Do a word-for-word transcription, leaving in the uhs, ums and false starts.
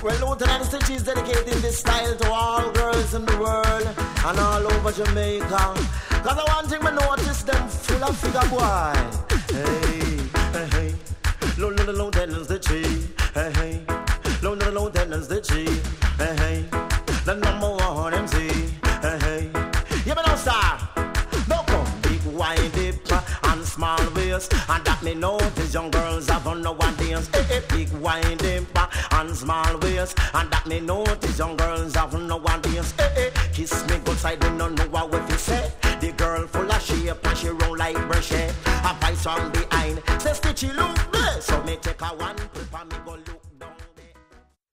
Well, Lieutenant Stitch is dedicating this style to all girls in the world and all over Jamaica. Cause the one thing we notice, them full of figure boy. Hey, hey, hey. Lieutenant Stitch. Hey, hey. Lieutenant Stitch. Hey, hey. The number one M C. Hey, hey. You know, star. No come big wide dip and small waist, and that me notice young girls have on no one dance. Hey, hey. Big wide dip and small waist, and that me notice young girls have no one dance. Hey, hey. Kiss me good side, we don't know what if you say. The girl full of shape and she roll like brush. A voice from behind, say Stitchy look good, so me take a one.